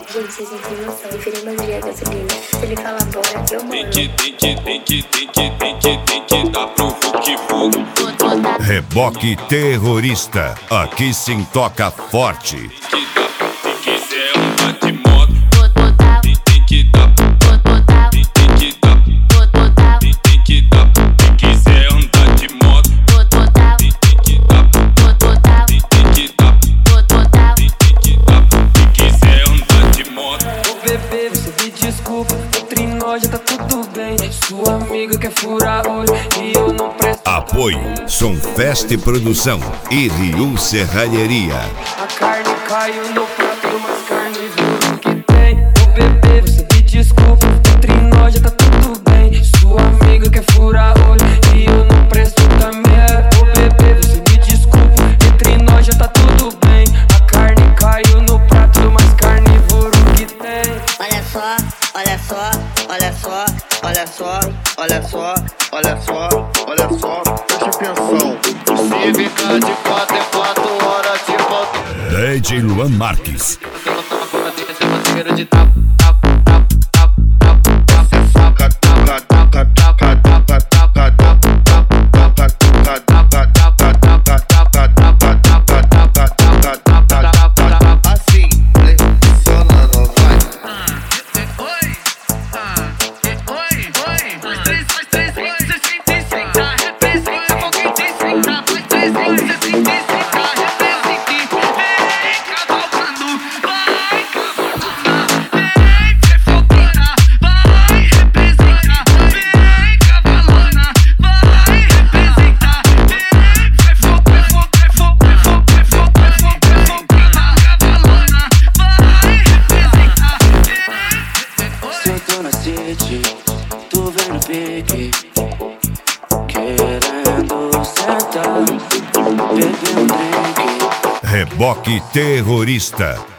Gente, vocês não têm noção. Eu virei uma mulher gasolina. Se ele fala bora, eu mando. Tem que dar pro Hulk fogo. Reboque terrorista. Aqui sim toca forte. Desculpa, entre nós já tá tudo bem. Sua amiga quer furar olho e eu não presto. Apoio Sonfest Produção e Rio Serralheria. A carne caiu no prato, mas carne viu que tem. Ô bebê, você me desculpa, entre nós já tá tudo bem. Sua amiga quer furar olho e eu não presto também. Ô bebê, você me desculpa, entre nós já tá tudo bem. A carne caiu no prato, mas carnívoro que tem. Olha só, olha só, olha só, olha só, olha só, olha só, olha só, preste atenção. Se ficar de 4 em 4 horas de volta. DJ Luan Marques. Tu vem no pique, querendo sentar, beber um drink. Reboque terrorista.